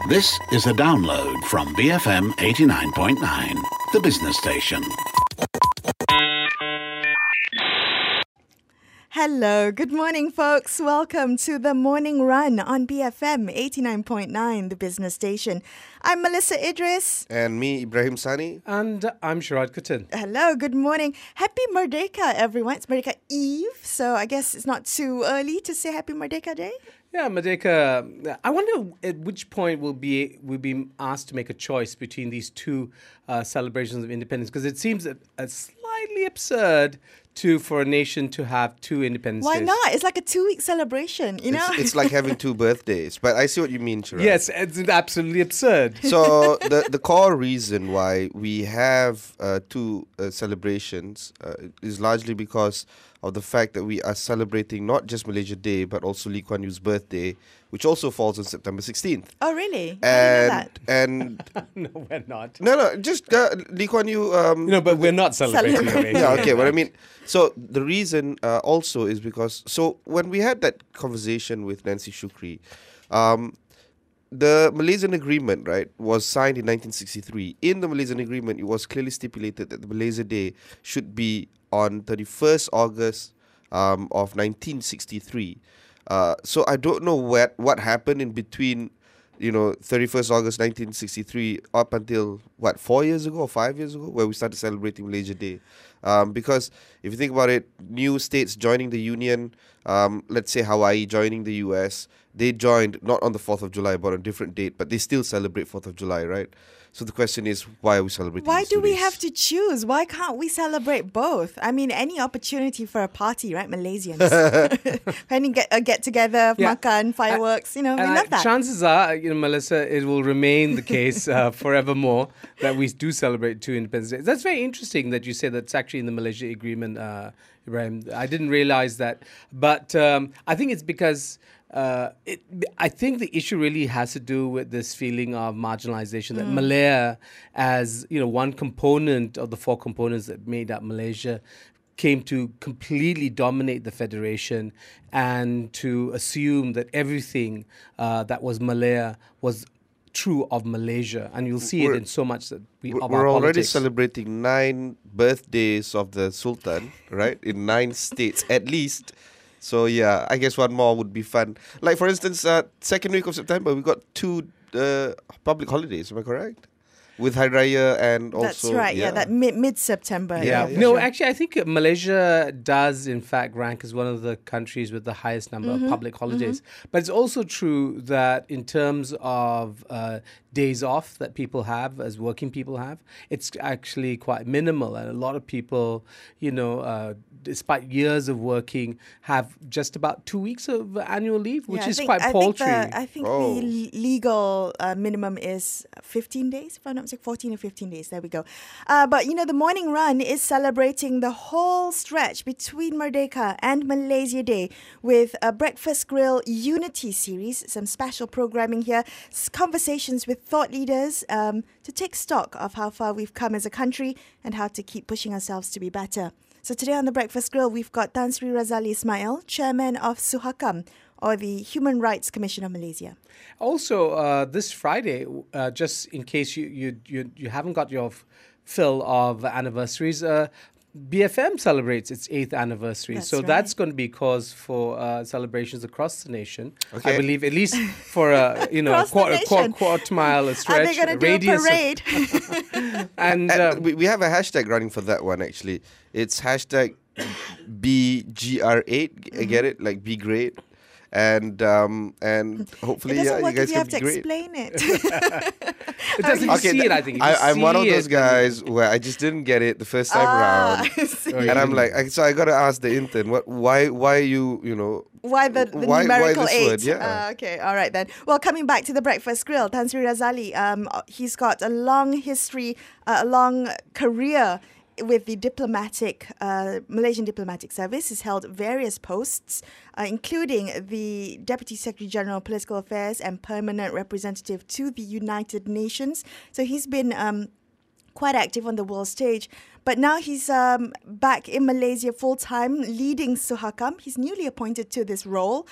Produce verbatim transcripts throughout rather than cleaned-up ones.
This is a download from B F M eighty-nine point nine, the business station. Hello, good morning, folks. Welcome to the Morning Run on B F M eighty-nine point nine, the business station. I'm Melissa Idris. And me, Ibrahim Sani. And I'm Sharad Kutan. Hello, good morning. Happy Merdeka, everyone. It's Merdeka Eve, so I guess it's not too early to say Happy Merdeka Day. Yeah, Merdeka. I wonder at which point we'll be we'll be asked to make a choice between these two uh, celebrations of independence, because it seems a, a slightly absurd to for a nation to have two independence Why days. not? It's like a two-week celebration, you know? It's, it's like having two birthdays. But I see what you mean, Sharad. Yes, it's absolutely absurd. So the, the core reason why we have uh, two uh, celebrations uh, is largely because of the fact that we are celebrating not just Malaysia Day, but also Lee Kuan Yew's birthday, which also falls on September sixteenth. Oh, really? I didn't know And, that. and No, we're not. no, no, just uh, Lee Kuan Yew... Um, No, but we're not celebrating. Celebrating. amazing. yeah, okay, what I mean... So the reason uh, also is because... So when we had that conversation with Nancy Shukri, um, the Malaysian Agreement, right, was signed in nineteen sixty-three. In the Malaysian Agreement, it was clearly stipulated that the Malaysia Day should be on thirty-first August um, of nineteen sixty-three. Uh, so I don't know what what happened in between, you know, thirty-first August nineteen sixty-three up until, what, four years ago or five years ago, where we started celebrating Malaysia Day. Um, because if you think about it, new states joining the Union, um, let's say Hawaii joining the U S, they joined not on the fourth of July, but on a different date, but they still celebrate fourth of July, right? So the question is, why are we celebrating Why these do two we days? have to choose? Why can't we celebrate both? I mean, any opportunity for a party, right? Malaysians. Any get, a get together, Yeah. makan, fireworks, you know, we And love I- that. chances are, you know, Melissa, it will remain the case uh, forevermore that we do celebrate two independence days. That's very interesting that you say that's actually in the Malaysia Agreement, uh, Ibrahim. I didn't realize that. But um, I think it's because... Uh, it, I think the issue really has to do with this feeling of marginalization that Malaya, as you know, one component of the four components that made up Malaysia, came to completely dominate the federation and to assume that everything uh, that was Malaya was true of Malaysia, and you'll see We're- it in so much that we We're of we're our already politics. celebrating nine birthdays of the Sultan, right? In nine states at least. So yeah, I guess one more would be fun. Like for instance, uh, second week of September, we got two uh, public holidays. Am I correct? With Hari Raya and also... That's right, yeah, that mid mid-September. Yeah. yeah, No, sure. actually, I think Malaysia does, in fact, rank as one of the countries with the highest number Mm-hmm. of public holidays. But it's also true that in terms of uh, days off that people have, as working people have, it's actually quite minimal. And a lot of people, you know, uh, despite years of working, have just about two weeks of annual leave, which Yeah, I is think- quite I paltry. Think the, I think Oh. the le- legal uh, minimum is fifteen days, if I'm not mistaken, fourteen or fifteen days. There we go. Uh, but, you know, the Morning Run is celebrating the whole stretch between Merdeka and Malaysia Day with a Breakfast Grill Unity series, some special programming here, s- conversations with thought leaders um, to take stock of how far we've come as a country and how to keep pushing ourselves to be better. So today on the Breakfast Grill, we've got Tan Sri Razali Ismail, Chairman of SUHAKAM, or the Human Rights Commission of Malaysia. Also, uh, this Friday, uh, just in case you, you you you haven't got your f- fill of anniversaries, uh, B F M celebrates its eighth anniversary. That's so right. that's going to be cause for uh, celebrations across the nation. Okay. I believe at least for a you know Across the quarter, quarter, nation. quarter mile a Are stretch, they going to do a radius of- parade? and And uh, we, we have a hashtag running for that one, actually. It's hashtag B G R eight. I get it? Like, be great. And um, and hopefully, It doesn't yeah, work you guys if you can have to be great. explain it. it doesn't you see th- it. I think If you I, I'm one of see those it, then you- guys where I just didn't get it the first time Ah, around. I see. Oh, you And I'm didn't. like, I, so I gotta ask the intern, what, why, why you, you know, Why the, the why, why numerical this eight? word? Yeah. Ah, okay, all right then. Well, coming back to the Breakfast Grill, Tan Sri Razali, um, he's got a long history, uh, a long career with the diplomatic, uh, Malaysian Diplomatic Service. He's held various posts, uh, including the Deputy Secretary General of Political Affairs and Permanent Representative to the United Nations. So he's been um, quite active on the world stage. But now he's um, back in Malaysia full-time, leading SUHAKAM. He's newly appointed to this role.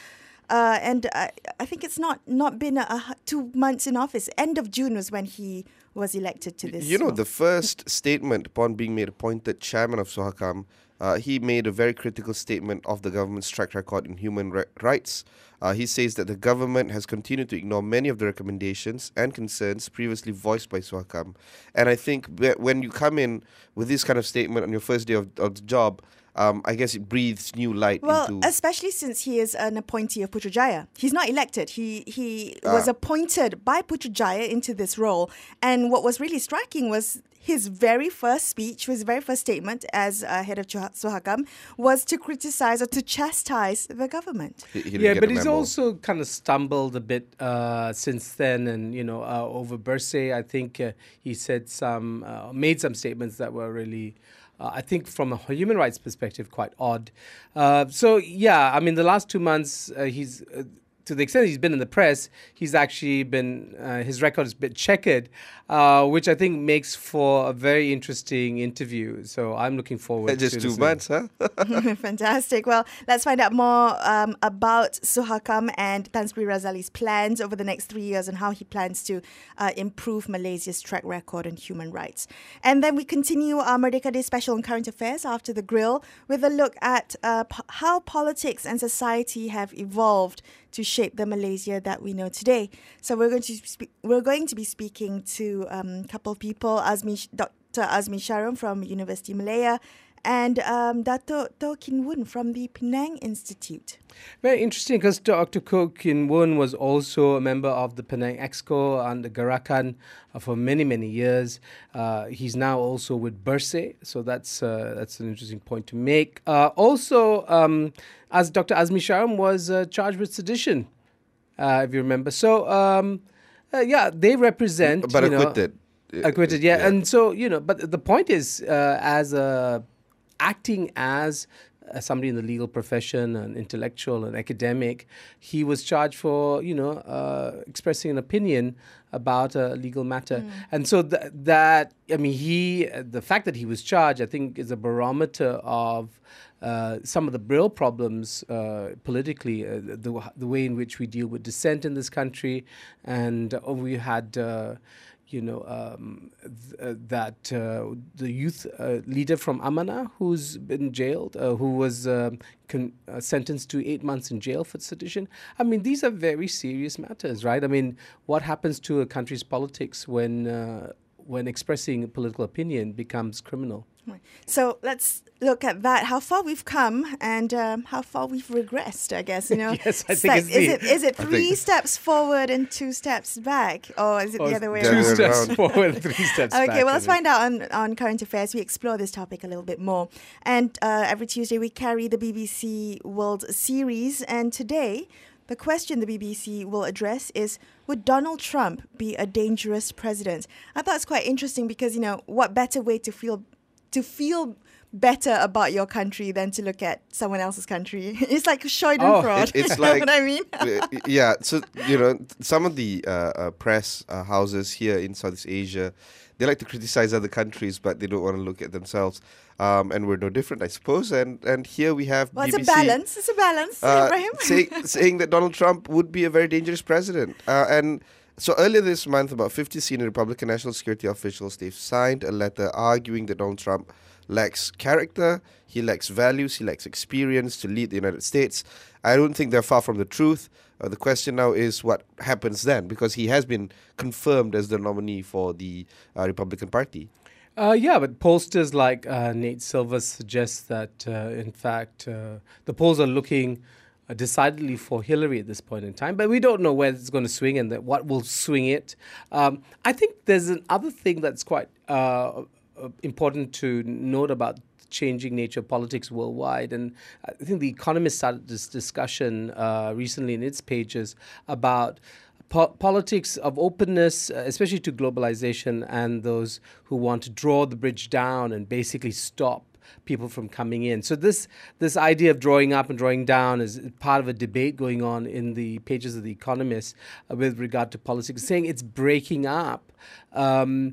Uh, and I, I think it's not, not been a, a two months in office. End of June was when he was elected to this. You know, role. the first statement upon being made appointed chairman of Suhakam, uh, he made a very critical statement of the government's track record in human ri- rights. Uh, he says that the government has continued to ignore many of the recommendations and concerns previously voiced by Suhakam. And I think whe- when you come in with this kind of statement on your first day of, of the job, Um, I guess it breathes new light Well, into... especially since he is an appointee of Putrajaya. He's not elected. He he Ah. was appointed by Putrajaya into this role. And what was really striking was his very first speech, his very first statement as uh, head of Chuha- Suhakam was to criticize or to chastise the government. He- he didn't Yeah, get but the he's memo. also kind of stumbled a bit uh, since then, and you know, uh, over Bursay, I think uh, he said some, uh, made some statements that were really, uh, I think, from a human rights perspective, quite odd. Uh, so yeah, I mean, the last two months, uh, he's. Uh, to the extent he's been in the press, he's actually been, uh, his record is a bit checkered, uh, which I think makes for a very interesting interview. So I'm looking forward Just to two listening. months, huh? Fantastic. Well, let's find out more um, about Suhakam and Tan Sri Razali's plans over the next three years and how he plans to uh, improve Malaysia's track record on human rights. And then we continue our Merdeka Day special on current affairs after the grill with a look at uh, po- how politics and society have evolved to shape the Malaysia that we know today. So we're going to spe- we're going to be speaking to um, a couple of people, Azmi, Doctor Azmi Sharum from University Malaya, and um, Dato Toh Kin Woon from the Penang Institute. Very interesting, because Doctor Koh Kin Woon was also a member of the Penang Exco and the Gerakan uh, for many, many years. Uh, he's now also with Bursay, so that's uh, that's an interesting point to make. Uh, also, um, as Doctor Azmi Sharum was uh, charged with sedition, uh, if you remember. So, um, uh, yeah, they represent... But you know, acquitted. acquitted, yeah. Yeah. And so, you know, but the point is, uh, as a acting as uh, somebody in the legal profession, an intellectual, an academic, he was charged for, you know, uh, expressing an opinion about a legal matter. Mm. And so th- that, I mean, he, the fact that he was charged, I think, is a barometer of uh, some of the real problems uh, politically, uh, the, the way in which we deal with dissent in this country. And uh, we had... Uh, you know, um, th- uh, that uh, the youth uh, leader from Amana, who's been jailed, uh, who was um, con- uh, sentenced to eight months in jail for sedition. I mean, these are very serious matters, right? I mean, what happens to a country's politics when uh, when expressing political opinion becomes criminal? Right. So let's look at that, how far we've come and um, how far we've regressed, I guess, you know. Yes, I think Step- it's is the- it is it I three think- steps forward and two steps back? Or is it Or the other way the Two other around? steps around. forward, three steps back. Okay, well, I let's think. find out on, on current affairs. We explore this topic a little bit more. And uh, every Tuesday, we carry the B B C World Series. And today, the question the B B C will address is, would Donald Trump be a dangerous president? I thought it's quite interesting because, you know, what better way to feel to feel better about your country than to look at someone else's country? It's like Schadenfreude. It- it's You know like- what I mean? Uh, yeah, so you know, some of the uh, uh, press uh, houses here in Southeast Asia, they like to criticize other countries, but they don't want to look at themselves. Um, and we're no different, I suppose. And and here we have Well, B it's B a C balance. It's a balance, uh, Ibrahim. say, saying that Donald Trump would be a very dangerous president. Uh, and so earlier this month, about fifty senior Republican national security officials, they've signed a letter arguing that Donald Trump lacks character, he lacks values, he lacks experience to lead the United States. I don't think they're far from the truth. Uh, the question now is what happens then, because he has been confirmed as the nominee for the uh, Republican Party. Uh, yeah, but pollsters like uh, Nate Silver suggest that, uh, in fact, uh, the polls are looking uh, decidedly for Hillary at this point in time. But we don't know where it's going to swing and that what will swing it. Um, I think there's another thing that's quite uh, uh, important to note about changing nature of politics worldwide. And I think The Economist started this discussion uh, recently in its pages about Po- politics of openness, uh, especially to globalization, and those who want to draw the bridge down and basically stop people from coming in. So this this idea of drawing up and drawing down is part of a debate going on in the pages of The Economist uh, with regard to politics, saying it's breaking up um,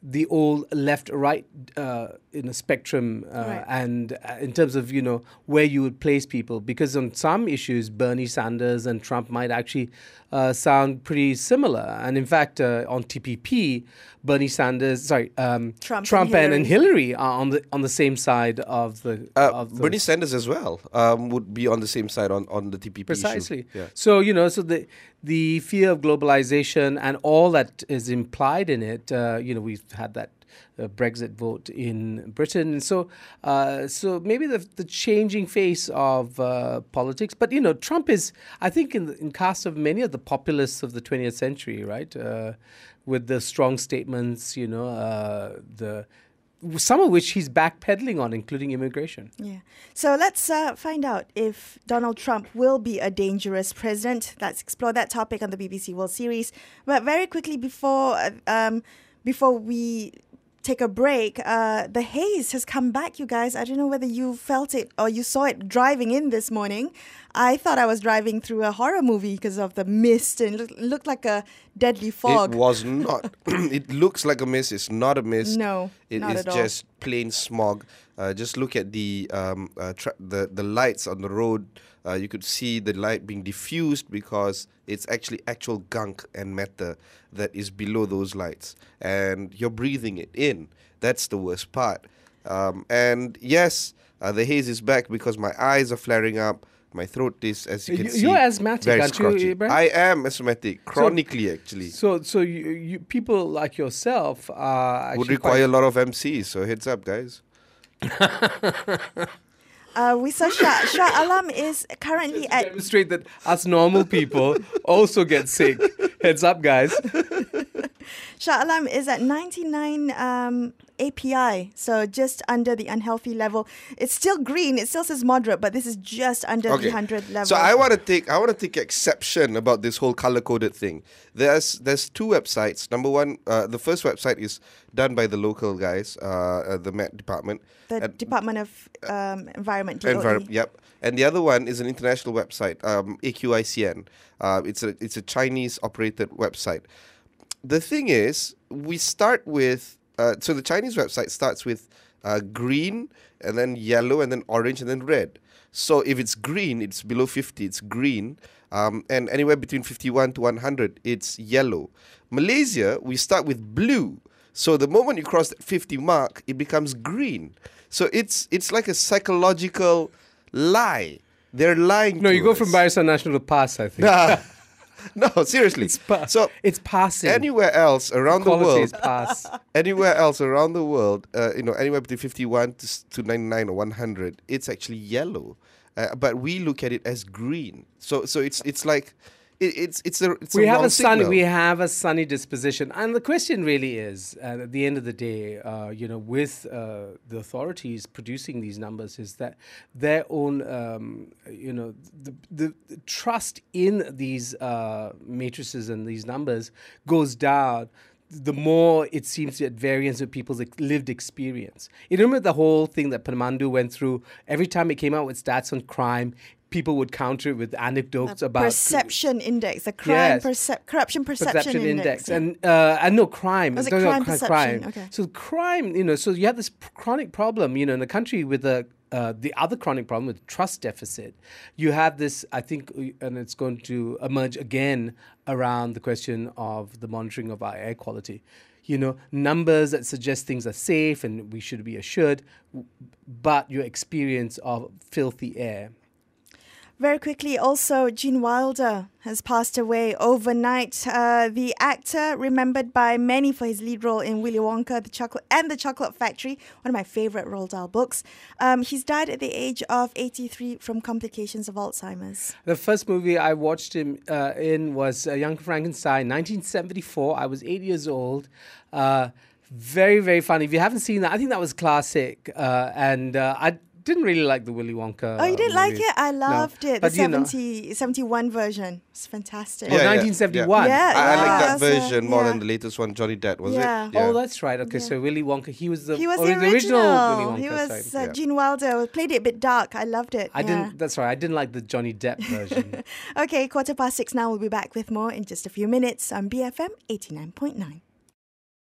the old left-right uh, in a spectrum, uh, Right. and uh, in terms of you know where you would place people, because on some issues Bernie Sanders and Trump might actually uh, sound pretty similar, and in fact uh, on T P P, Bernie Sanders, sorry, um, Trump Trump, and and, and Hillary are on the on the same side of the Uh, of the Bernie Sanders as well um, would be on the same side on, on the T P P issue. Precisely. Yeah. So, you know, so the the fear of globalization and all that is implied in it, uh, you know, we've had that uh, Brexit vote in Britain. So, uh, so maybe the the changing face of uh, politics. But, you know, Trump is, I think, in the in cast of many of the populists of the twentieth century, right? Uh, with the strong statements, you know, uh, the some of which he's backpedaling on, including immigration. Yeah. So let's uh, find out if Donald Trump will be a dangerous president. Let's explore that topic on the B B C World Series. But very quickly before uh, um, before we take a break, uh, the haze has come back, you guys. I don't know whether you felt it or you saw it driving in this morning. I thought I was driving through a horror movie because of the mist and it looked, looked like a deadly fog. It was not. It looks like a mist. It's not a mist. No, It not is at all. just plain smog. Uh, just look at the um, uh, tra- the the lights on the road. Uh, you could see the light being diffused because it's actually actual gunk and matter that is below those lights, and you're breathing it in. That's the worst part. Um, and yes, uh, the haze is back because my eyes are flaring up. My throat is, as you can You- see, you're asthmatic, very aren't you, scratchy. Ibrahim? I am asthmatic, chronically actually. So, so you, you people like yourself are actually Would quite- require a lot of M Cs, so heads up, guys. Uh, we saw Shah, Shah Alam is currently at demonstrate that us normal people also get sick. Heads up, guys. Shah Alam is at ninety-nine um, A P I, so just under the unhealthy level. It's still green. It still says moderate, but this is just under the one hundred level. So I want to take I want to take exception about this whole color coded thing. There's there's two websites. Number one, uh, the first website is done by the local guys, uh, uh, the Met Department. the and- Department of um, Environment. D O E. Envir- yep. And the other one is an international website, um, A Q I C N. Uh, it's a it's a Chinese operated website. The thing is, we start with uh, so the Chinese website starts with uh, green and then yellow and then orange and then red. So if it's green, it's below fifty. It's green, um, and anywhere between fifty-one to one hundred, it's yellow. Malaysia, we start with blue. So the moment you cross that fifty mark, it becomes green. So it's it's like a psychological lie. They're lying. No, to you go us. from Barisan National to Pass, I think. No, seriously. It's pa- so it's passing. anywhere else around the Quality world, is pass. anywhere else around the world, uh, you know, anywhere between fifty-one to, s- to ninety-nine or one hundred, it's actually yellow. Uh, but we look at it as green. So so it's it's like it, it's it's a it's we a have wrong a sunny signal. we have a sunny disposition, and the question really is, uh, at the end of the day, uh, you know, with uh, the authorities producing these numbers, is that their own, um, you know, the, the, the trust in these uh, matrices and these numbers goes down the more it seems to at variance with people's ex- lived experience. You remember the whole thing that Pemandu went through? Every time it came out with stats on crime, people would counter it with anecdotes about Perception index, the crime Yes. percep- corruption perception, perception index, yeah. and uh, and no crime. Was it No, no, crime cri- perception? crime. Okay. So crime, you know, so you have this p- chronic problem, you know, in a country with a uh, the other chronic problem with trust deficit. You have this, I think, uh, and it's going to emerge again around the question of the monitoring of our air quality. You know, numbers that suggest things are safe and we should be assured, w- but your experience of filthy air. Very quickly, also, Gene Wilder has passed away overnight. Uh, the actor, remembered by many for his lead role in Willy Wonka the Chocolate and the Chocolate Factory, one of my favorite Roald Dahl books. Um, he's died at the age of eighty-three from complications of Alzheimer's. The first movie I watched him uh, in was uh, Young Frankenstein, nineteen seventy-four. I was eight years old. Uh, very, very funny. If you haven't seen that, I think that was classic. Uh, and uh, I didn't really like the Willy Wonka. Oh, you didn't like movie. it? I loved No. it. The But, you know- seventy, seventy-one version. It's fantastic. Oh, nineteen seventy-one. Yeah, I, I like yeah, that so, version more yeah. than the latest one, Johnny Depp, was Yeah. it? Oh, that's right. Okay, Yeah. so Willy Wonka, he was the, He was or the the original. Willy Wonka. he was sorry. uh, Yeah. Gene Wilder. Played it a bit dark. I loved it. I yeah. didn't. That's right. I didn't like the Johnny Depp version. Okay, quarter past six now. We'll be back with more in just a few minutes on B F M eighty-nine point nine.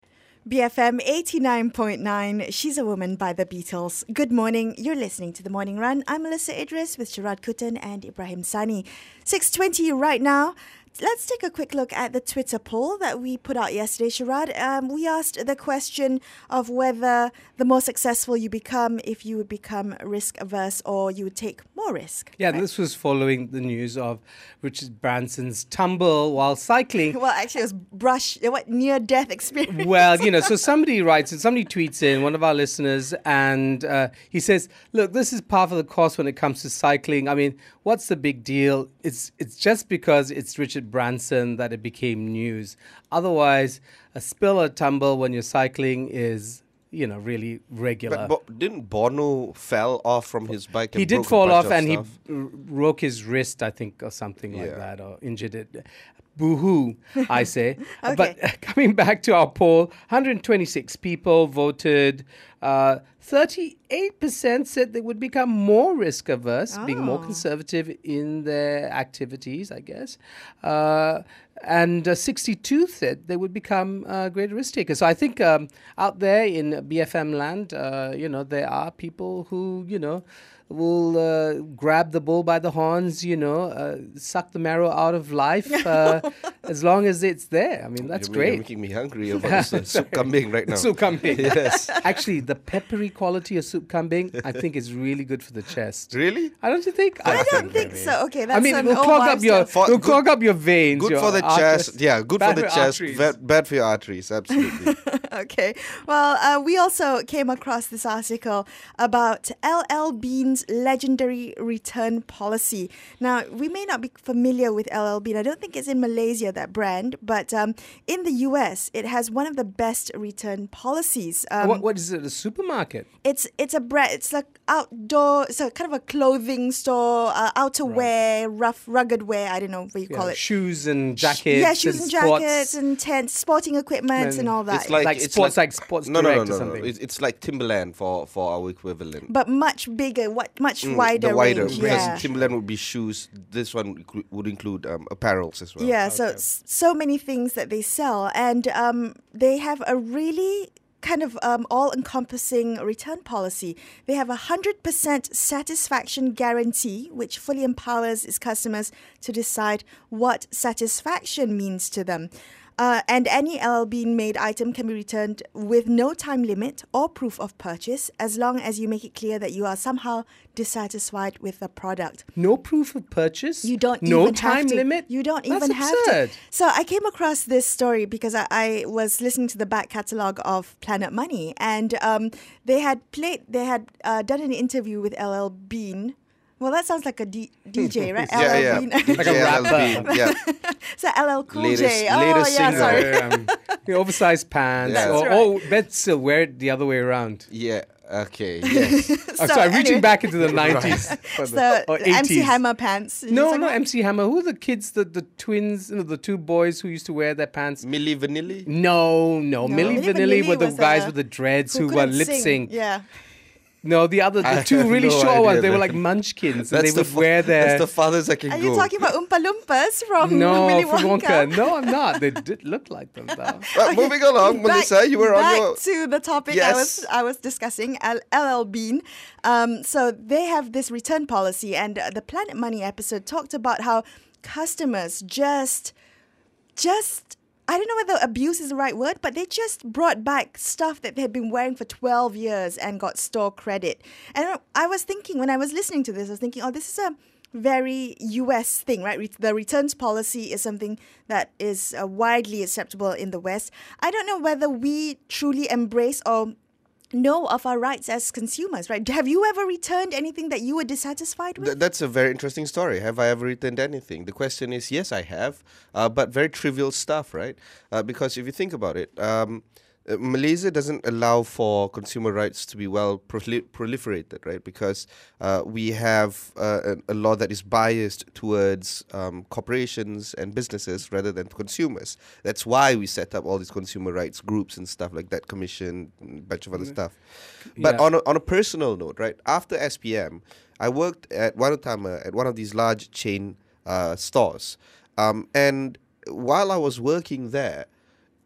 B F M eighty-nine point nine, She's a Woman by the Beatles. Good morning. You're listening to The Morning Run. I'm Melissa Idris with Sharad Kuttan and Ibrahim Sani. six twenty right now. Let's take a quick look at the Twitter poll that we put out yesterday, Sharad. Um, we asked the question of whether the more successful you become, if you would become risk averse or you would take more risk. Yeah, right? this was following the news of Richard Branson's tumble while cycling. Well, actually, it was brush, what, near-death experience. Well, you know, so somebody writes and somebody tweets in, one of our listeners, and uh, he says, look, this is par for the course when it comes to cycling. I mean, what's the big deal? It's it's just because it's Richard Branson that it became news. Otherwise, a spill or tumble when you're cycling is, you know, really regular. But Bo- didn't Bono fell off from his bike? And He did broke a fall bunch off of and stuff? he r- broke his wrist, I think, or something like Yeah. that, or injured it. Boo-hoo, I say. Okay. But uh, coming back to our poll, one hundred twenty-six people voted. Uh, thirty-eight percent said they would become more risk averse, being more Oh. conservative in their activities, I guess. Uh, and uh, sixty-two said they would become uh, greater risk takers. So I think um, out there in B F M land, uh, you know, there are people who, you know, will uh, grab the bull by the horns, you know, uh, suck the marrow out of life uh, as long as it's there. I mean, that's You're, ma- you're great. making me hungry about this uh, soup kambing right now. Soup kambing. Yes. Actually, the peppery quality of soup kambing, I think, is really good for the chest. Really? I don't you think? I don't think so. Okay, that's I mean, it an will old clog up wives' your, tale. For- it'll good- clog up your veins. Good your for the arteries. chest. Yeah, good Bad for the for chest. arteries. Bad, bad for your arteries. Absolutely. Okay. Well, uh, we also came across this article about L L Bean's legendary return policy. Now, we may not be familiar with L L Bean. I don't think it's in Malaysia, that brand, but um, in the U S, it has one of the best return policies. Um, what, what is it? A supermarket? It's it's a brand. It's like outdoor. It's a kind of a clothing store, uh, outerwear, rough, rugged wear. I don't know what you Yeah, call it. shoes and jackets. yeah, shoes and, sports. jackets and tents, sporting equipment and all that. It's like, Like it's sports, like, like Sports no, no, no, Direct no, or no. something. It's, it's like Timberland for, for our equivalent. but much bigger, what much Mm, wider, the wider, range. because Yeah. Timberland would be shoes. This one inclu- would include um, apparels as well. Yeah, so s- so many things that they sell, and um, they have a really kind of um, all-encompassing return policy. They have a hundred percent satisfaction guarantee, which fully empowers its customers to decide what satisfaction means to them. Uh, and any L L Bean made item can be returned with no time limit or proof of purchase, as long as you make it clear that you are somehow dissatisfied with the product. No proof of purchase? You don't no even time have to. limit? You don't That's even have absurd. to. So I came across this story because I, I was listening to the back catalogue of Planet Money, and um, they had played. They had uh, done an interview with L L Bean. Well, that sounds like a D- DJ, right? Yeah, L L yeah. Bean. Like a D J L L rapper. Bean, Yeah. So L L Cool Latest- J. Oh, latest yeah, single. sorry. um, the oversized pants. Yeah. Or, That's or let's still wear it the other way around. Yeah. Okay. Yes. I'm So sorry, reaching anyway. back into the nineties. or So or M C eighties. Hammer pants. No, It's no, like- M C Hammer. Who are the kids, the, the twins, you know, the two boys who used to wear their pants? Milli Vanilli. No, no. Milli Milli Vanilli Vanilli were the was, guys uh, with the dreads who who were couldn't lip sing. sync. Yeah. No, the other, I the two have really no short ones, idea, they were man. like munchkins. And That's they the would fa- wear their. That's the farthest I can Are go. you talking about Oompa Loompas from no, Willy from Wonka? Wonka. No, I'm not. They did look like them, though. Right, moving along, Melissa, you were on back your. to the topic I Yes. was I was discussing. L L Bean. Um, so they have this return policy, and uh, the Planet Money episode talked about how customers just, just. I don't know whether abuse is the right word, but they just brought back stuff that they had been wearing for twelve years and got store credit. And I was thinking, when I was listening to this, I was thinking, oh, this is a very U S thing, right? Re- the returns policy is something that is uh, widely acceptable in the West. I don't know whether we truly embrace or know of our rights as consumers, right? Have you ever returned anything that you were dissatisfied with? Th- that's a very interesting story. Have I ever returned anything? The question is, yes, I have, uh, but very trivial stuff, right? Uh, because if you think about it, um, uh, Malaysia doesn't allow for consumer rights to be well proli- proliferated, right? Because uh, we have uh, a, a law that is biased towards um, corporations and businesses rather than consumers. That's why we set up all these consumer rights groups and stuff like that, commission, and a bunch of other stuff. But Yeah. on a, on a personal note, right? After S P M, I worked at Wanutama at one of these large chain uh, stores, um, and while I was working there,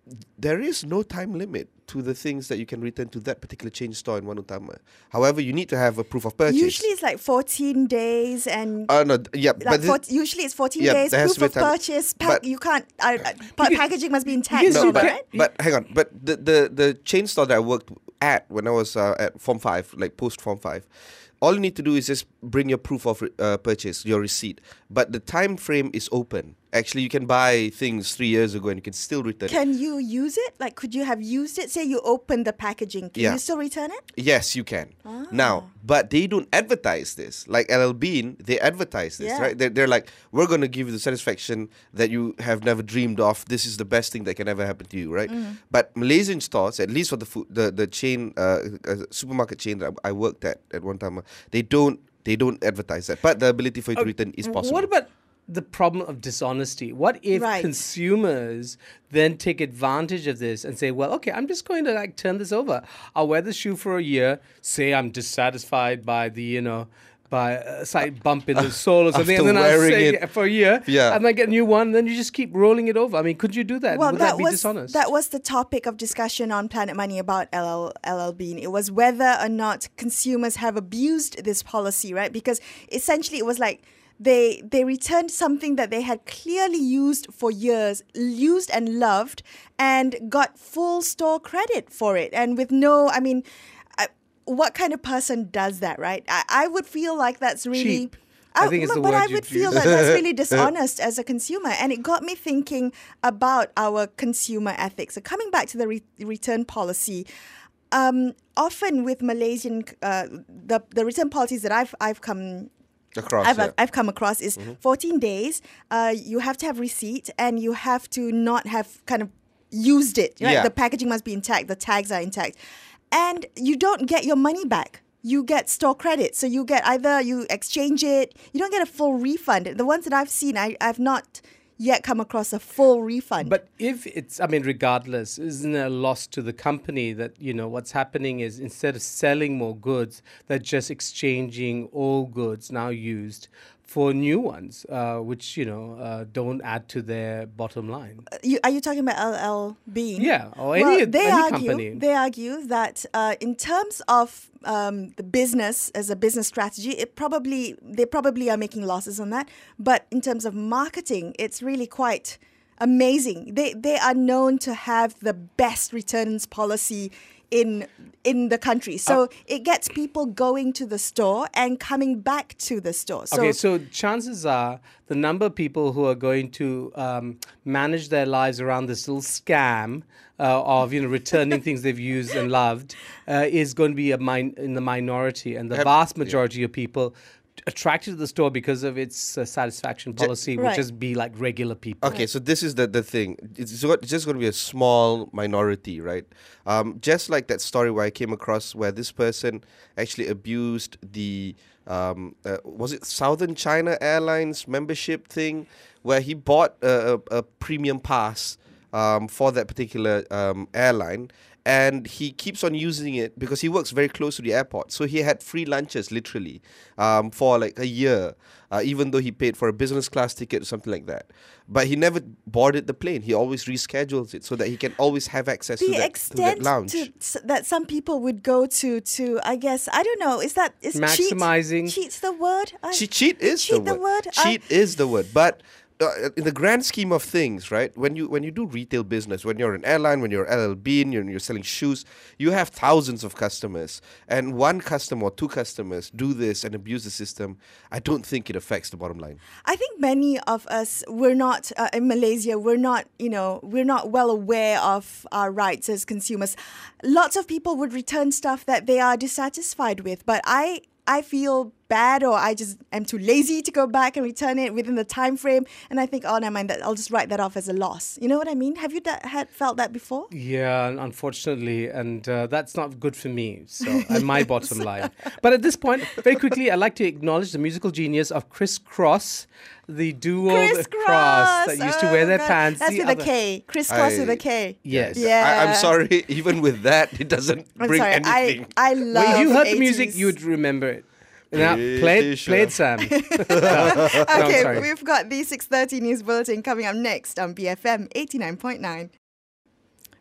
there is no time limit to the things that you can return to that particular chain store in One Utama. However, you need to have a proof of purchase. Usually it's like fourteen days and... Uh, no, yeah, Like but four, this, usually it's fourteen yeah, days, there has proof to of be time. purchase, pack, But- you can't, uh, uh, pa- packaging must be intact, because and you all no, that, but, right? but hang on. But the, the, the chain store that I worked at when I was uh, at Form five, like post Form five, all you need to do is just bring your proof of uh, purchase, your receipt. But the time frame is open. Actually, you can buy things three years ago and you can still return it. Can you use it? Like, could you have used it? Say you open the packaging, can Yeah. you still return it? Yes, you can. Ah. Now, but they don't advertise this. Like L L Bean, they advertise this, Yeah. right? They're, they're like, we're going to give you the satisfaction that you have never dreamed of. This is the best thing that can ever happen to you, right? Mm. But Malaysian stores, at least for the food, the, the chain, uh, uh, supermarket chain that I I worked at at one time, uh, they don't they don't advertise that. But the ability for you to return is possible. What about the problem of dishonesty? What if Right. consumers then take advantage of this and say, well, okay, I'm just going to like turn this over. I'll wear the shoe for a year, say I'm dissatisfied by the, you know, by a slight bump in the sole or something, After and then I'll wearing say it. for a year, Yeah. and then get a new one, then you just keep rolling it over. I mean, could you do that? Well, Would that, that, be was dishonest? that was the topic of discussion on Planet Money about L L, L L Bean. It was whether or not consumers have abused this policy, right? Because essentially it was like they they returned something that they had clearly used for years, used and loved, and got full store credit for it, and with no, I mean. I, what kind of person does that, right? I, I would feel like that's really... Cheap. I think it's the but word I you'd would feel use. that that's really dishonest as a consumer. And it got me thinking about our consumer ethics. So coming back to the re- return policy, um, often with Malaysian, uh, the, the return policies that I've, I've come... Across, I've, yeah. I've come across is fourteen days. Uh, you have to have receipt and you have to not have kind of used it. Right? Yeah. The packaging must be intact. The tags are intact. And you don't get your money back. You get store credit. So you get either you exchange it, you don't get a full refund. The ones that I've seen, I, I've not yet come across a full refund. But if it's, I mean, regardless, isn't it a loss to the company that, you know, what's happening is instead of selling more goods, they're just exchanging old goods now used for new ones, uh, which, you know, uh, don't add to their bottom line. You, are you talking about L L Bean? Yeah, or any- well, they any argue, company. They argue that uh, in terms of um, the business as a business strategy, it probably they probably are making losses on that. But in terms of marketing, it's really quite amazing. They they are known to have the best returns policy in in the country. So Uh, it gets people going to the store and coming back to the store. So, Okay, so chances are the number of people who are going to um, manage their lives around this little scam uh, of you know returning things they've used and loved uh, is going to be a min- in the minority, and the Have- vast majority of people attracted to the store because of its uh, satisfaction policy will right. just be like regular people. Okay, so this is the, the thing. It's go- it's just going to be a small minority, right? Um, just like that story where I came across where this person actually abused the, um, uh, was it Southern China Airlines membership thing, where he bought a, a, a premium pass um, for that particular um, airline. And he keeps on using it because he works very close to the airport. So he had free lunches literally um, for like a year, uh, even though he paid for a business class ticket or something like that. But he never boarded the plane. He always reschedules it so that he can always have access to the that, to that extent lounge. to, s- that some people would go to to I guess I don't know is that is Maximizing- cheat, cheat's the word I, Che- cheat is cheat the the word. word? I- Cheat is the word. But uh, in the grand scheme of things, right? When you when you do retail business, when you're an airline, when you're L L Bean, you're, you're selling shoes, you have thousands of customers, and one customer or two customers do this and abuse the system. I don't think it affects the bottom line. I think many of us we're not uh, in Malaysia we're not you know we're not well aware of our rights as consumers. Lots of people would return stuff that they are dissatisfied with, but I I feel bad or I just am too lazy to go back and return it within the time frame, and I think, oh, never mind, that I'll just write that off as a loss. You know what I mean? Have you da- had felt that before? Yeah, unfortunately, and uh, that's not good for me. So, and my bottom line. But at this point, very quickly, I'd like to acknowledge the musical genius of Criss Cross, the duo Criss Cross Cross that used to Oh, wear their God. pants. That's the with other- a K. Criss Cross I- with a K. Yes. Yeah. I, I'm sorry, even with that, it doesn't I'm bring sorry. anything. I I love. Well, if you heard the music, eighties. you would remember it. Now, Pretty play it, sure. play it, Sam. No, Okay, sorry. we've got the six thirty news bulletin coming up next on B F M eighty-nine point nine.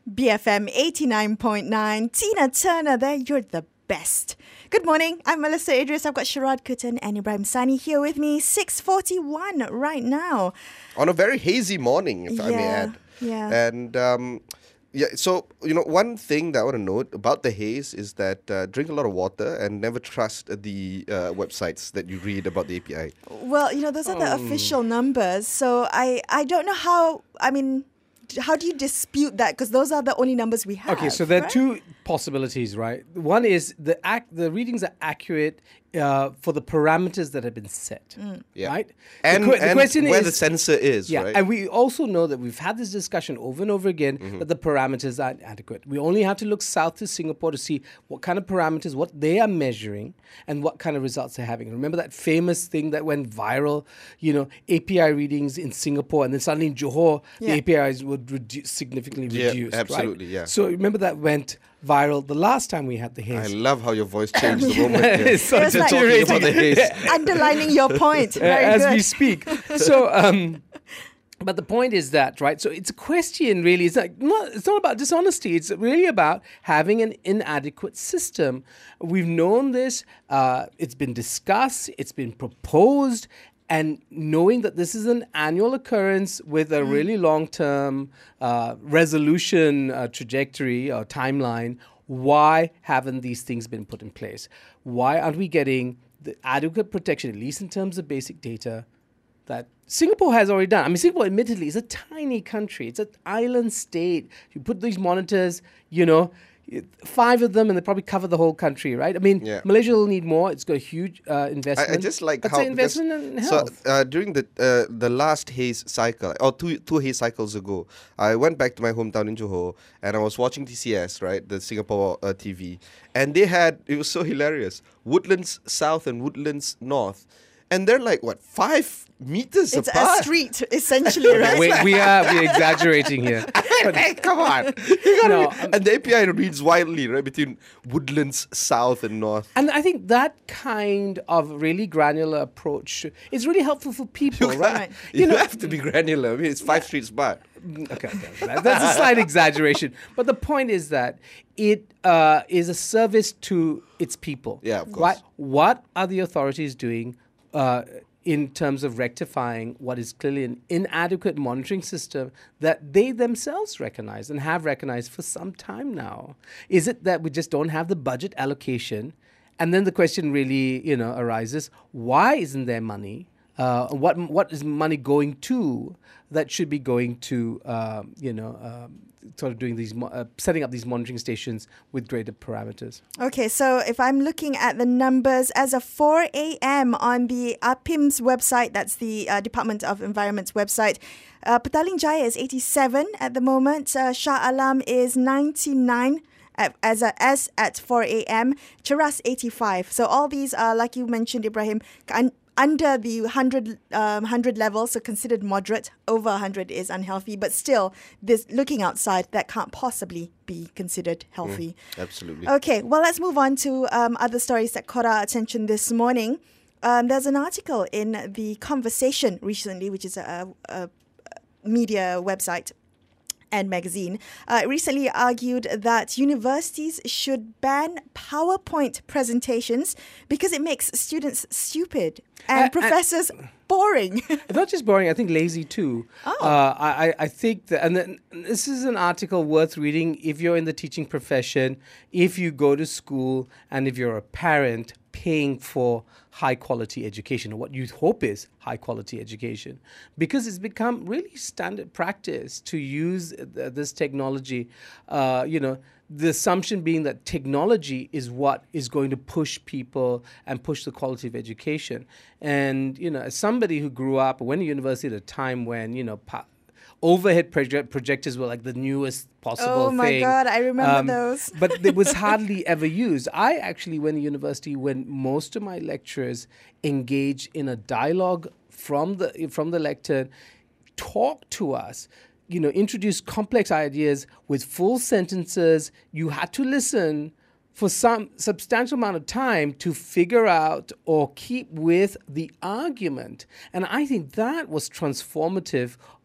B F M eighty-nine point nine. Tina Turner there, you're the best. Good morning, I'm Melissa Idris. I've got Sharad Kuttan and Ibrahim Sani here with me. six forty-one right now. On a very hazy morning, if I may Yeah, add. yeah. And um, yeah, so, you know, one thing that I want to note about the haze is that uh, drink a lot of water and never trust the uh, websites that you read about the A P I. Well, you know, those are the Um. official numbers. So I, I don't know how, I mean, how do you dispute that? Because those are the only numbers we have. Okay, so there are right? two possibilities, right? One is the ac- the readings are accurate uh, for the parameters that have been set, Yeah. right? And, the, que- the and question where is, the sensor is, yeah, right? and we also know that we've had this discussion over and over again Mm-hmm. that the parameters aren't adequate. We only have to look south to Singapore to see what kind of parameters, what they are measuring, and what kind of results they're having. Remember that famous thing that went viral, you know, A P I readings in Singapore, and then suddenly in Johor, Yeah. the A P Is would reduce, significantly Yeah, reduce. right? absolutely, yeah. So remember that went viral the last time we had the I haze. love how your voice changed the moment. Yeah. It's so It was like- Talking about the haze. Underlining your point. uh, Very as good. we speak. So, um, but the point is that, right? So it's a question, really. It's like not. It's not about dishonesty. It's really about having an inadequate system. We've known this. Uh, it's been discussed. It's been proposed. And knowing that this is an annual occurrence with a really long-term uh, resolution uh, trajectory or timeline, why haven't these things been put in place? Why aren't we getting the adequate protection, at least in terms of basic data, that Singapore has already done? I mean, Singapore, admittedly, is a tiny country. It's an island state. You put these monitors, you know, five of them, and they probably cover the whole country, right? I mean, Yeah. Malaysia will need more. It's got a huge uh, investment. I, I just like but how it's an investment in because- health. So uh, during the uh, the last haze cycle, or two two haze cycles ago, I went back to my hometown in Johor, and I was watching T C S, right, the Singapore uh, T V, and they had, it was so hilarious, Woodlands South and Woodlands North, and they're like what five meters It's apart. a street, essentially, right? Wait, we are we're exaggerating here. Hey, come on, you gotta No, read- um, and the A P I reads widely, right, between Woodlands South and North. And I think that kind of really granular approach is really helpful for people, right? You, have to be granular. I mean, it's five streets apart. Okay, okay. That- that's a slight exaggeration. But the point is that it uh, is a service to its people. Yeah, of course. Right? What are the authorities doing uh, in terms of rectifying what is clearly an inadequate monitoring system that they themselves recognize and have recognized for some time now? Is it that we just don't have the budget allocation? And then the question really, you know, arises, why isn't there money? Uh, what what is money going to that should be going to, um, you know, um, sort of doing these, mo- uh, setting up these monitoring stations with greater parameters? Okay, so if I'm looking at the numbers as of four a.m. on the A P I M S website, that's the uh, Department of Environment's website, uh, Petaling Jaya is eighty-seven at the moment. Uh, Shah Alam is ninety-nine. At, as a, as at four a.m. Cheras eighty-five. So all these are, like you mentioned, Ibrahim, un, under the one hundred, um, one hundred level, so considered moderate. Over one hundred is unhealthy, but still, this looking outside, that can't possibly be considered healthy. Absolutely. Okay, well, let's move on to um, other stories that caught our attention this morning. Um, there's an article in The Conversation recently, which is a, a, a media website and magazine, uh, recently argued that universities should ban PowerPoint presentations because it makes students stupid and Uh, uh, professors boring. It's not just boring, I think lazy too. Oh. Uh, I, I- I think that, and then this is an article worth reading if you're in the teaching profession, if you go to school, and if you're a parent paying for high quality education, or what you hope is high quality education, because it's become really standard practice to use th- this technology. Uh, you know, the assumption being that technology is what is going to push people and push the quality of education. And, you know, as somebody who grew up, went to university at a time when, you know, pa- overhead project- projectors were like the newest possible Oh my thing. God, I remember those. But it was hardly ever used. I actually went to university when most of my lecturers engaged in a dialogue from the from the lectern, talked to us, you know, introduced complex ideas with full sentences. You had to listen for some substantial amount of time to figure out or keep with the argument. And I think that was transformative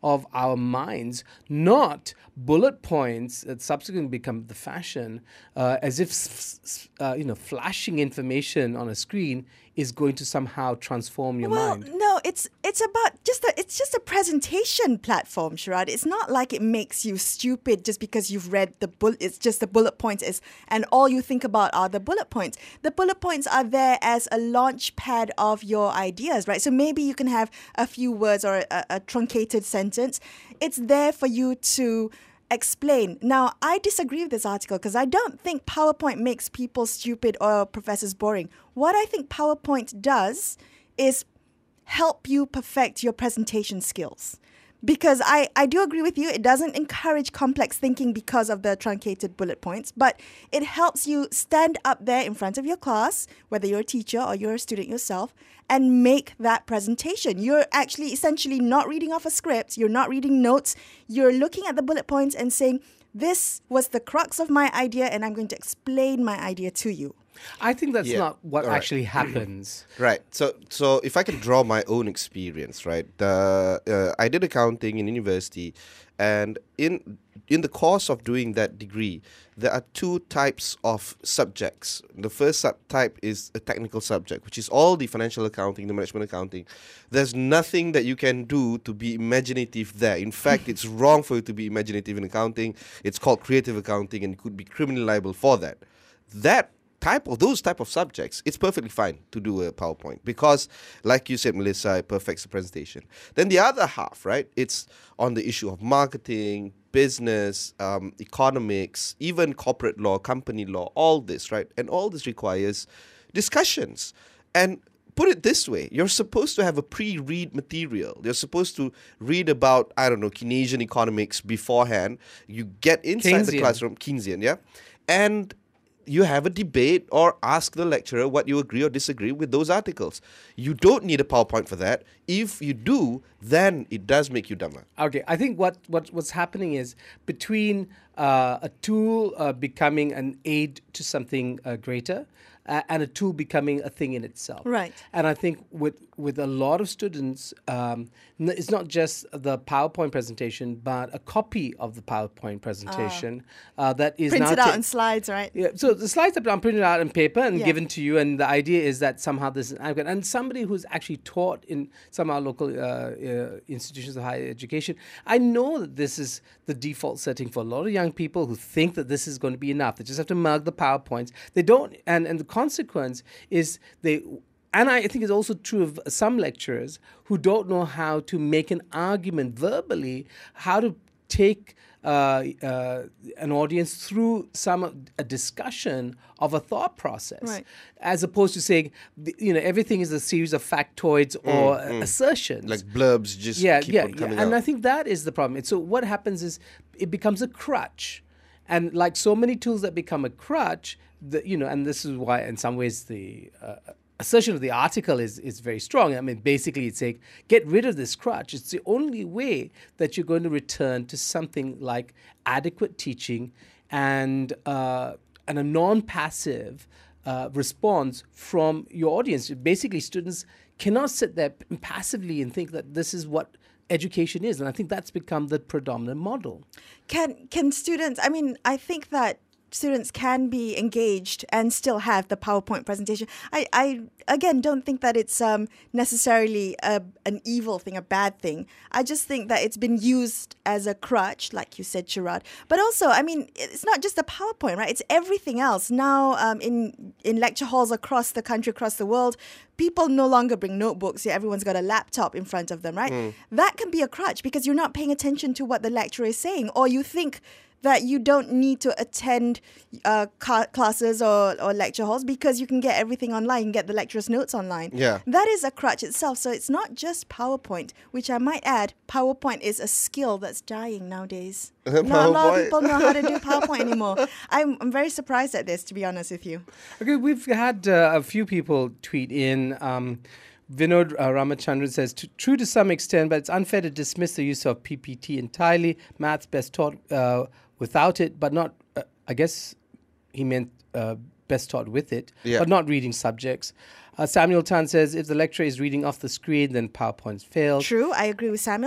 of our minds, not bullet points that subsequently become the fashion, uh, as if s- s- uh, you know flashing information on a screen is going to somehow transform your Well, mind. no, it's it's about just a it's just a presentation platform, Sharad. It's not like it makes you stupid just because you've read the bullet. It's just the bullet points is, and all you think about are the bullet points. The bullet points are there as a launch pad of your ideas, right? So maybe you can have a few words or a, a truncated sentence. It's there for you to explain. Now, I disagree with this article because I don't think PowerPoint makes people stupid or professors boring. What I think PowerPoint does is help you perfect your presentation skills. Because I, I do agree with you, it doesn't encourage complex thinking because of the truncated bullet points, but it helps you stand up there in front of your class, whether you're a teacher or you're a student yourself, and make that presentation. You're actually essentially not reading off a script, you're not reading notes, you're looking at the bullet points and saying, this was the crux of my idea and I'm going to explain my idea to you. I think that's Yeah. not what All right. actually happens. Right. So, so if I can draw my own experience, right? The uh, I did accounting in university, and in in the course of doing that degree, there are two types of subjects. The first subtype is a technical subject, which is all the financial accounting, the management accounting. There's nothing that you can do to be imaginative there. In fact, it's wrong for you to be imaginative in accounting. It's called creative accounting, and you could be criminally liable for that. That type of those type of subjects, it's perfectly fine to do a PowerPoint because, like you said, Melissa, it perfects the presentation. Then the other half, right? It's on the issue of marketing, business, um, economics, even corporate law, company law, all this, right? And all this requires discussions. And put it this way, you're supposed to have a pre-read material. You're supposed to read about, I don't know, Keynesian economics beforehand. You get inside the Keynesian. classroom, Keynesian, yeah? And you have a debate or ask the lecturer what you agree or disagree with those articles. You don't need a PowerPoint for that. If you do, then it does make you dumber. Okay, I think what, what what's happening is between uh, a tool uh, becoming an aid to something uh, greater uh, and a tool becoming a thing in itself. Right. And I think with with a lot of students, um, n- it's not just the PowerPoint presentation, but a copy of the PowerPoint presentation uh, that is Print now it out ta- in slides, right? Yeah, so the slides are printed out on paper and Yeah. given to you, and the idea is that somehow this is adequate. And somebody who's actually taught in some of our local uh, uh, institutions of higher education, I know that this is the default setting for a lot of young people who think that this is going to be enough. They just have to mug the PowerPoints. They don't, and, and the consequence is they. And I think it's also true of some lecturers who don't know how to make an argument verbally, how to take uh, uh, an audience through some a discussion of a thought process, Right. as opposed to saying, th- you know, everything is a series of factoids or uh, assertions. Like blurbs just yeah, keep yeah, on coming yeah. And out. I think that is the problem. And so what happens is it becomes a crutch. And like so many tools that become a crutch, the, you know, and this is why in some ways the uh, assertion of the article is, is very strong. I mean, basically it's saying, get rid of this crutch. It's the only way that you're going to return to something like adequate teaching and, uh, and a non-passive uh, response from your audience. Basically, students cannot sit there p- passively and think that this is what education is. And I think that's become the predominant model. Can can students, I mean, I think that students can be engaged and still have the PowerPoint presentation. I, I again, don't think that it's um, necessarily a, an evil thing, a bad thing. I just think that it's been used as a crutch, like you said, Sharad. But also, I mean, it's not just the PowerPoint, right? It's everything else. Now, um, in, in lecture halls across the country, across the world, people no longer bring notebooks. Yeah, everyone's got a laptop in front of them, right? Mm. That can be a crutch because you're not paying attention to what the lecturer is saying, or you think that you don't need to attend uh, ca- classes or, or lecture halls because you can get everything online. You can get the lecturer's notes online. Yeah. That is a crutch itself. So it's not just PowerPoint, which I might add, PowerPoint is a skill that's dying nowadays. Not a lot of PowerPoint. people know how to do PowerPoint anymore. I'm, I'm very surprised at this, to be honest with you. Okay, we've had uh, a few people tweet in. Um, Vinod uh, Ramachandran says, "T- true to some extent, but it's unfair to dismiss the use of P P T entirely. Maths best taught uh, without it, but not, uh, I guess he meant uh, best taught with it, Yeah. but not reading subjects." Uh, Samuel Tan says, if the lecturer is reading off the screen, then PowerPoint's failed. True, I agree with Samuel.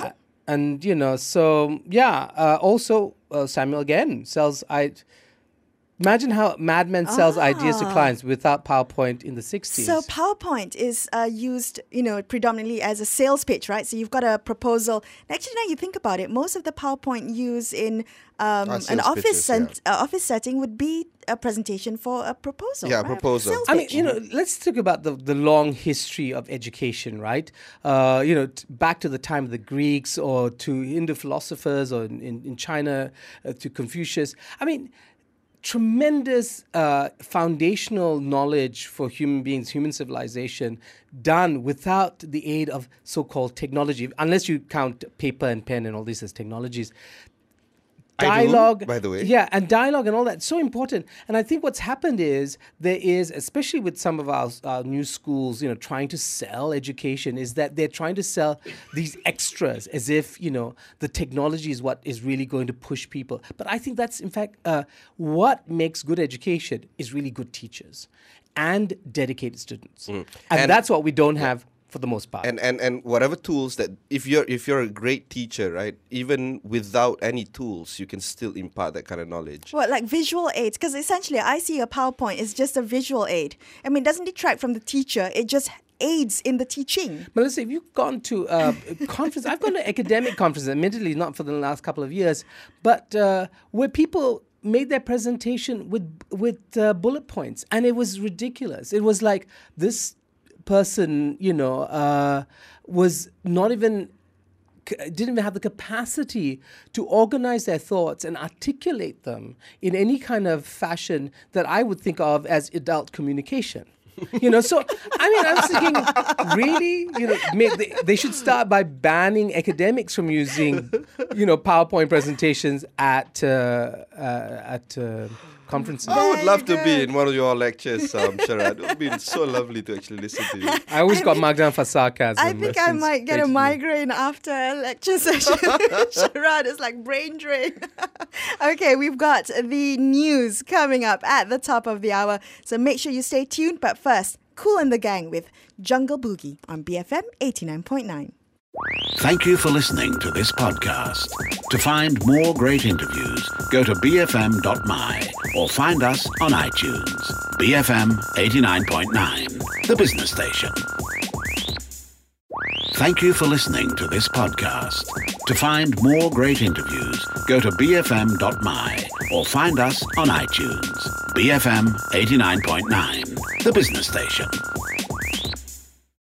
and you know, so yeah. Uh, also, uh, Samuel again sells. I imagine how Mad Men sells ideas to Ah. clients without PowerPoint in the sixties. So PowerPoint is uh, used, you know, predominantly as a sales pitch, right? So you've got a proposal. Actually, now you think about it, most of the PowerPoint used in um, Ah, an sales office pitches, yeah. sen- uh, office setting would be a presentation for a proposal. Yeah, right? proposal. Sales I mean, pitch. you know, let's talk about the, the long history of education, right? Uh, you know, t- back to the time of the Greeks or to Hindu philosophers or in, in, in China uh, to Confucius. I mean, tremendous uh, foundational knowledge for human beings, human civilization, done without the aid of so-called technology, unless you count paper and pen and all these as technologies. I do, Dialogue, by the way. yeah, and dialogue and all that, so important. And I think what's happened is there is, especially with some of our, our new schools, you know, trying to sell education, is that they're trying to sell these extras as if, you know, the technology is what is really going to push people. But I think that's, in fact, uh, what makes good education is really good teachers and dedicated students. And, And- that's what we don't have for the most part. and and and whatever tools that if you're if you're a great teacher, right, even without any tools you can still impart that kind of knowledge. What, like visual aids? Because essentially, I see a PowerPoint is just a visual aid. I mean, it doesn't detract from the teacher. It just aids in the teaching. Melissa, if you've gone to uh, a conference, I've gone to academic conferences, admittedly not for the last couple of years, but uh, where people made their presentation with with uh, bullet points, and it was ridiculous. It was like this person, you know, uh, was not even c- didn't even have the capacity to organize their thoughts and articulate them in any kind of fashion that I would think of as adult communication. You know, so I mean, I was thinking, really, you know, may, they, they should start by banning academics from using, you know, PowerPoint presentations at uh, uh, at uh, conferences. I would Very love to be good. in one of your lectures, um, Sharad. It would be so lovely to actually listen to you. I always I got think- marked down for sarcasm. I think I since might get a basically- migraine after a lecture session. Sharad is like brain drain. Okay, we've got the news coming up at the top of the hour. So make sure you stay tuned. But first, Kool and the Gang with Jungle Boogie on B F M eighty-nine point nine. Thank you for listening to this podcast. To find more great interviews, go to b f m dot m y or find us on iTunes. B F M eighty-nine point nine, the business station. Thank you for listening to this podcast. To find more great interviews, go to b f m dot m y or find us on iTunes. B F M eighty-nine point nine, the business station.